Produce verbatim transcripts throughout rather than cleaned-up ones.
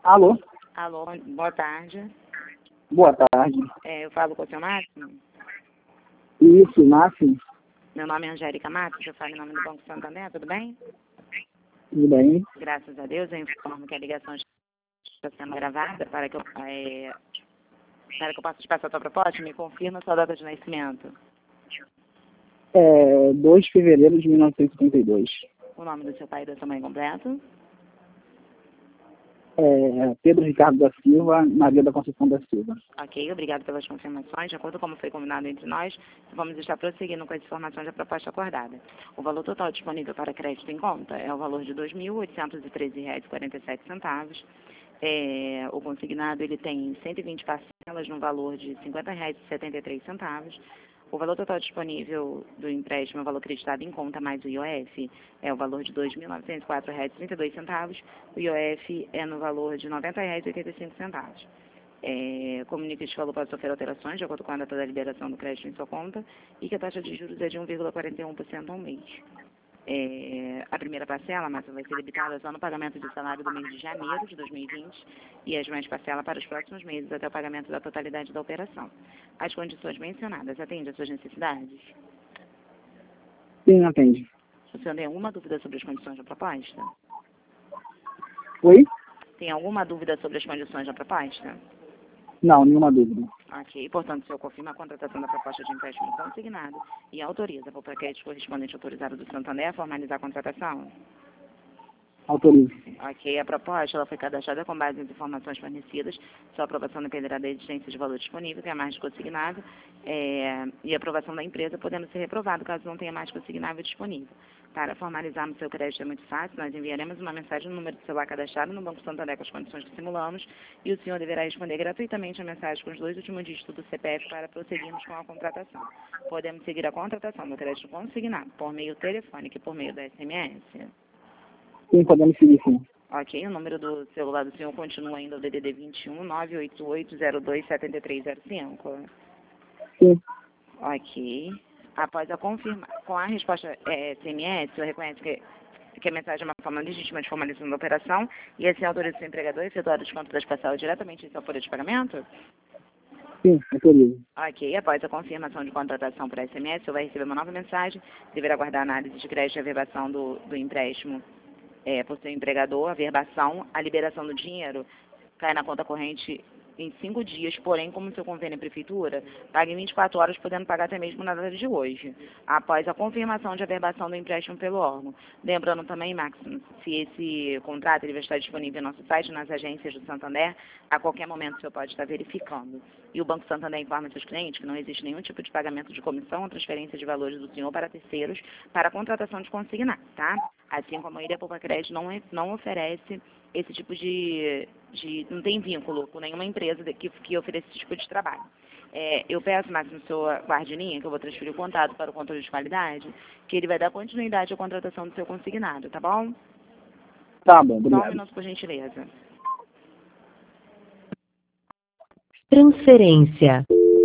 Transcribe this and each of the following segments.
Alô? Alô, boa tarde. Boa tarde. É, eu falo com o seu Máximo? Isso, Máximo. Meu nome é Angélica Matos, eu falo em nome do Banco Santander, tudo bem? Tudo bem? Graças a Deus, eu informo que a ligação está sendo gravada para que eu, é, para que eu possa te passar a sua proposta. Me confirma a sua data de nascimento. É dois de fevereiro de mil novecentos e setenta e dois. O nome do seu pai e da sua mãe completo. É Pedro Ricardo da Silva, Maria da Conceição da Silva. Ok, obrigado pelas confirmações. De acordo com como foi combinado entre nós, vamos estar prosseguindo com as informações da proposta acordada. O valor total disponível para crédito em conta é o valor de dois mil oitocentos e treze reais e quarenta e sete centavos. É, o consignado ele tem cento e vinte parcelas no valor de cinquenta reais e setenta e três centavos. O valor total disponível do empréstimo, o valor acreditado em conta mais o I O F, é o valor de dois mil novecentos e quatro reais e trinta e dois centavos. O I O F é no valor de noventa reais e oitenta e cinco centavos. É, comunica que este valor pode sofrer alterações de acordo com a data da liberação do crédito em sua conta e que a taxa de juros é de um vírgula quarenta e um por cento ao mês. É, a primeira parcela, Márcia, vai ser debitada só no pagamento do salário do mês de janeiro de dois mil e vinte e as demais parcelas para os próximos meses até o pagamento da totalidade da operação. As condições mencionadas atendem às suas necessidades? Sim, atende. O senhor tem alguma dúvida sobre as condições da proposta? Oi? Tem alguma dúvida sobre as condições da proposta? Não, nenhuma dúvida. Ok, portanto, o senhor confirma a contratação da proposta de empréstimo consignado e autoriza para o paquete correspondente autorizado do Santander a formalizar a contratação? Autorizo. Ok, a proposta ela foi cadastrada com base nas informações fornecidas. Sua aprovação dependerá da existência de valor disponível, que é mais consignado, é, e a aprovação da empresa, podendo ser reprovado caso não tenha mais consignável disponível. Para formalizarmos seu crédito é muito fácil, nós enviaremos uma mensagem no número de celular cadastrado no Banco Santander com as condições que simulamos e o senhor deverá responder gratuitamente a mensagem com os dois últimos dígitos do C P F para prosseguirmos com a contratação. Podemos seguir a contratação do crédito consignado por meio telefônico e por meio da S M S. Sim, podemos seguir, sim. Ok, o número do celular do senhor continua ainda o D D D vinte e um, nove oito oito, zero dois, sete três zero cinco. Sim. Ok. Após a confirma, com a resposta é, S M S, o senhor reconhece que, que a mensagem é uma forma legítima de formalização da operação e assim autoriza o seu empregador a efetuar o desconto das parcelas diretamente em sua folha de pagamento? Sim, autorizo. Ok, após a confirmação de contratação por S M S, o senhor vai receber uma nova mensagem, deverá aguardar a análise de crédito e averbação do, do empréstimo é, por seu empregador, a verbação, a liberação do dinheiro cai na conta corrente em cinco dias, porém, como seu convênio é prefeitura, paga em vinte e quatro horas, podendo pagar até mesmo na data de hoje, após a confirmação de averbação do empréstimo pelo órgão. Lembrando também, Máximo, se esse contrato ele vai estar disponível no nosso site, nas agências do Santander, a qualquer momento o senhor pode estar verificando. E o Banco Santander informa seus clientes que não existe nenhum tipo de pagamento de comissão ou transferência de valores do senhor para terceiros para a contratação de consignado, tá? Assim como a Ilha Poupa Crédito não, não oferece esse tipo de, de... não tem vínculo com nenhuma empresa que, que ofereça esse tipo de trabalho. É, eu peço, Máximo, sua guardianinha, que eu vou transferir o contato para o controle de qualidade, que ele vai dar continuidade à contratação do seu consignado, tá bom? Tá bom, Só um obrigado. minuto, por gentileza. Transferência.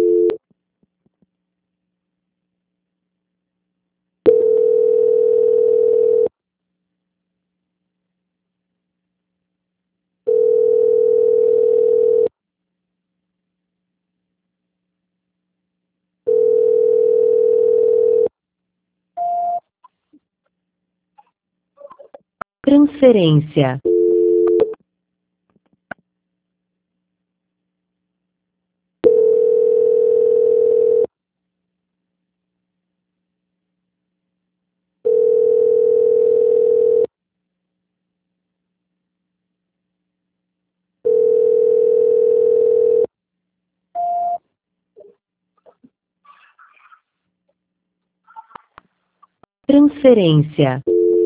Transferência. Transferência.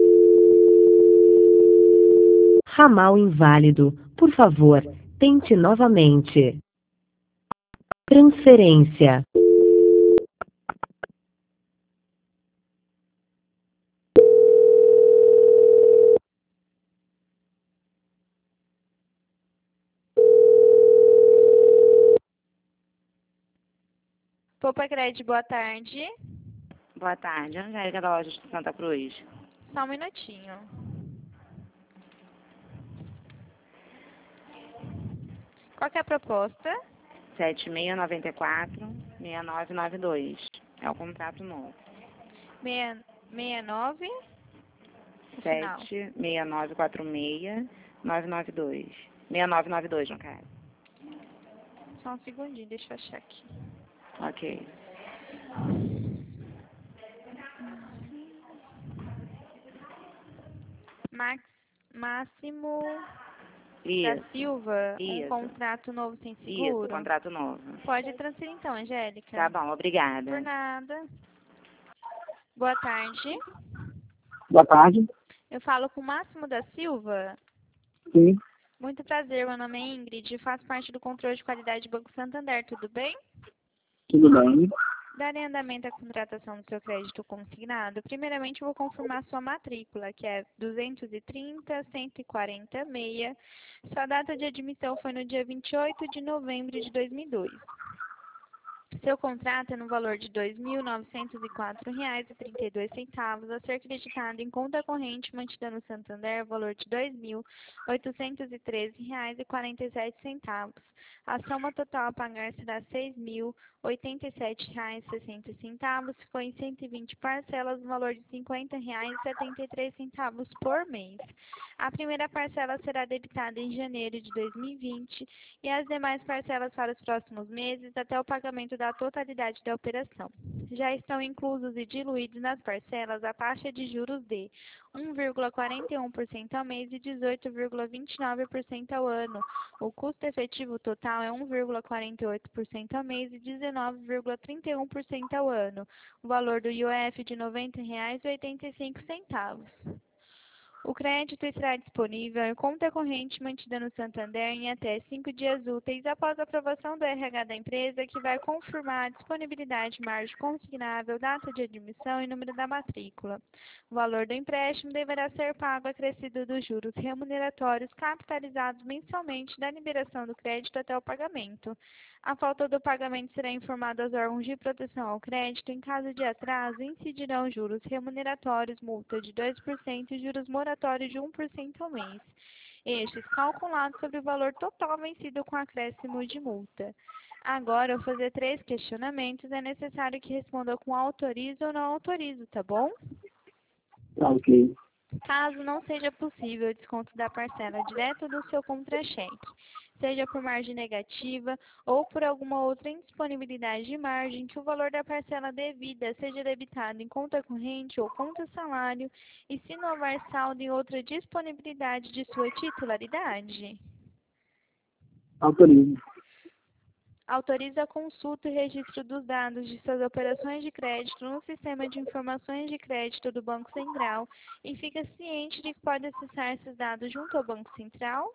Ramal inválido. Por favor, tente novamente. Transferência. Poupa Crédito, boa tarde. Boa tarde, Angélica da loja de Santa Cruz. Só um minutinho. Qual que é a proposta? sete seis nove quatro, seis nove nove dois. É o contrato novo. seis nove, o final. sete seis nove quatro seis, nove nove dois. seis nove nove dois, no caso. Só um segundinho, deixa eu achar aqui. Ok. Max, Máximo Isso. da Silva, um Isso. contrato novo sem Isso, seguro? contrato novo. Pode transferir então, Angélica. Tá bom, obrigada. Por nada. Boa tarde. Boa tarde. Eu falo com o Máximo da Silva. Sim, Muito prazer, meu nome é Ingrid e faço parte do controle de qualidade do Banco Santander, tudo bem? tudo bem. Darei andamento à contratação do seu crédito consignado. Primeiramente, eu vou confirmar sua matrícula, que é duzentos e trinta, cento e quarenta, seis. Sua data de admissão foi no dia vinte e oito de novembro de dois mil e dois. Seu contrato é no valor de dois mil novecentos e quatro reais e trinta e dois centavos, a ser creditado em conta corrente mantida no Santander, valor de dois mil oitocentos e treze reais e quarenta e sete centavos. A soma total a pagar será seis mil oitenta e sete reais e sessenta centavos, ficou em cento e vinte parcelas, no valor de cinquenta reais e setenta e três centavos por mês. A primeira parcela será debitada em janeiro de dois mil e vinte e as demais parcelas para os próximos meses até o pagamento da totalidade da operação. Já estão inclusos e diluídos nas parcelas a taxa de juros de um vírgula quarenta e um por cento ao mês e dezoito vírgula vinte e nove por cento ao ano. O custo efetivo total é um vírgula quarenta e oito por cento ao mês e dezenove vírgula trinta e um por cento ao ano. O valor do I O F de noventa reais e oitenta e cinco centavos. O crédito estará disponível em conta corrente mantida no Santander em até cinco dias úteis após a aprovação do R H da empresa, que vai confirmar a disponibilidade de margem consignável, data de admissão e número da matrícula. O valor do empréstimo deverá ser pago acrescido dos juros remuneratórios capitalizados mensalmente da liberação do crédito até o pagamento. A falta do pagamento será informada aos órgãos de proteção ao crédito. Em caso de atraso, incidirão juros remuneratórios, multa de dois por cento e juros moratórios de um por cento ao mês. Estes calculados sobre o valor total vencido com acréscimo de multa. Agora, ao fazer três questionamentos, é necessário que responda com autorizo ou não autorizo, tá bom? Tá ok. Caso não seja possível o desconto da parcela direto do seu contra-cheque, seja por margem negativa ou por alguma outra indisponibilidade de margem, que o valor da parcela devida seja debitado em conta corrente ou conta salário, e se não houver saldo em outra disponibilidade de sua titularidade. Autorizo. Autoriza a consulta e registro dos dados de suas operações de crédito no sistema de informações de crédito do Banco Central e fica ciente de que pode acessar esses dados junto ao Banco Central.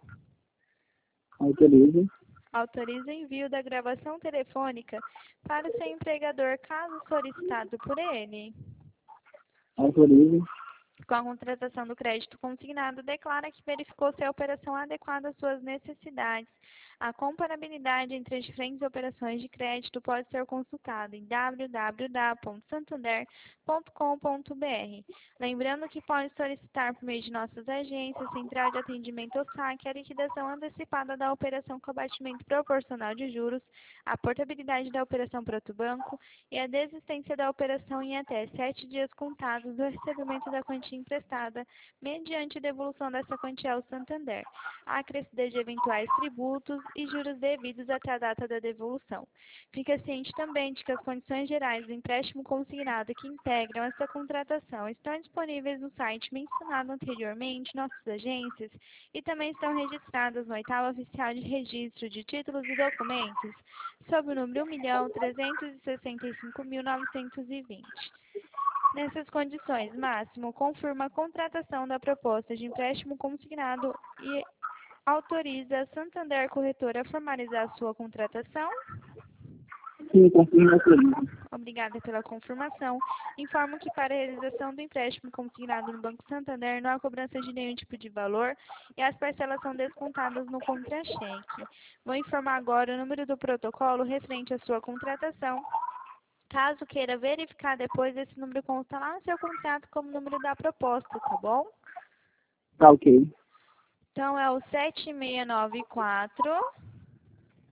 Autorizo. Autoriza o envio da gravação telefônica para o seu empregador, caso solicitado por ele. Autorizo. Com a contratação do crédito consignado, declara que verificou se a operação adequada às suas necessidades. A comparabilidade entre as diferentes operações de crédito pode ser consultada em w w w ponto santander ponto com ponto b r. Lembrando que pode solicitar por meio de nossas agências, Central de Atendimento ou saque, a liquidação antecipada da operação com abatimento proporcional de juros, a portabilidade da operação para outro banco e a desistência da operação em até sete dias contados do recebimento da quantia emprestada, mediante devolução dessa quantia ao Santander, a acrescida de eventuais tributos e juros devidos até a data da devolução. Fica ciente também de que as condições gerais do empréstimo consignado que integram esta contratação estão disponíveis no site mencionado anteriormente, nossas agências, e também estão registradas no oitavo oficial de registro de títulos e documentos, sob o número um milhão trezentos e sessenta e cinco mil novecentos e vinte. Nessas condições, Máximo confirma a contratação da proposta de empréstimo consignado e autoriza a Santander Corretora a formalizar a sua contratação? Sim, confirmo, autorizo. Obrigada pela confirmação. Informo que para a realização do empréstimo consignado no Banco Santander não há cobrança de nenhum tipo de valor e as parcelas são descontadas no contra-cheque. Vou informar agora o número do protocolo referente à sua contratação. Caso queira verificar depois, esse número consta lá no seu contrato como número da proposta, tá bom? Tá ok. Então, é o sete seis nove quatro,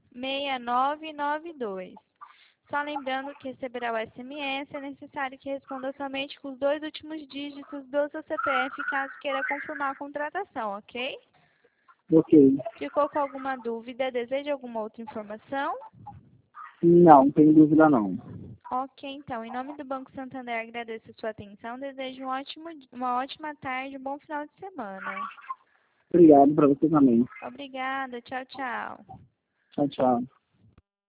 seis nove nove dois. Só lembrando que receberá o S M S, é necessário que responda somente com os dois últimos dígitos do seu C P F, caso queira confirmar a contratação, ok? Ok. Ficou com alguma dúvida? Deseja alguma outra informação? Não, não tenho dúvida não. Ok, então, em nome do Banco Santander, agradeço a sua atenção, desejo um ótimo, uma ótima tarde, um bom final de semana. Obrigado para você também. Obrigada, tchau, tchau. Tchau, tchau.